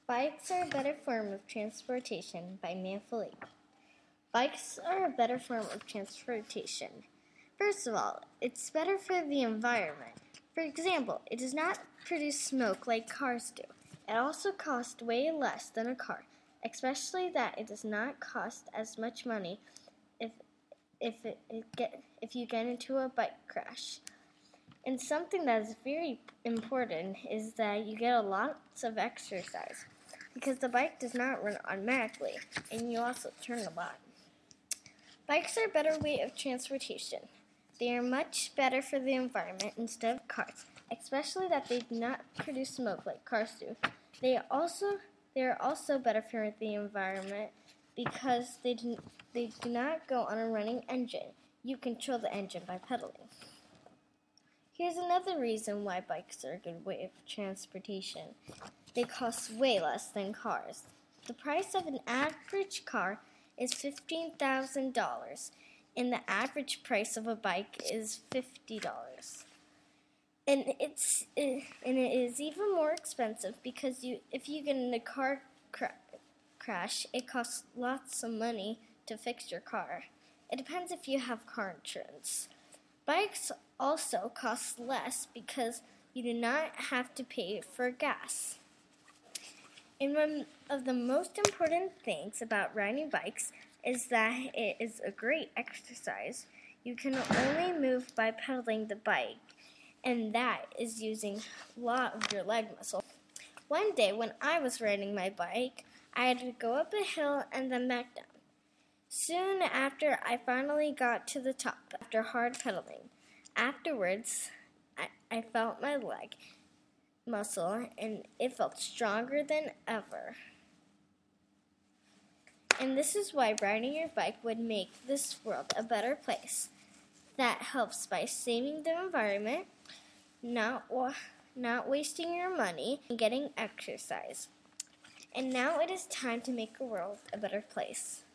Bikes are a better form of transportation by Mia Philippe. Bikes are a better form of transportation. First of all, it's better for the environment. For example, it does not produce smoke like cars do. It also costs way less than a car, especially that it does not cost as much money if you get into a bike crash. And something that is very important is that you get lots of exercise because the bike does not run automatically, and you also turn a lot. Bikes are a better way of transportation. They are much better for the environment instead of cars, especially that they do not produce smoke like cars do. They are also better for the environment because they do not go on a running engine. You control the engine by pedaling. Here's another reason why bikes are a good way of transportation. They cost way less than cars. The price of an average car is $15,000, and the average price of a bike is $50. And it is even more expensive because if you get in a car crash, it costs lots of money to fix your car. It depends if you have car insurance. Bikes also cost less because you do not have to pay for gas. And one of the most important things about riding bikes is that it is a great exercise. You can only move by pedaling the bike, and that is using a lot of your leg muscle. One day when I was riding my bike, I had to go up a hill and then back down. Soon after, I finally got to the top after hard pedaling. Afterwards, I felt my leg muscle, and it felt stronger than ever. And this is why riding your bike would make this world a better place. That helps by saving the environment, not wasting your money, and getting exercise. And now it is time to make the world a better place.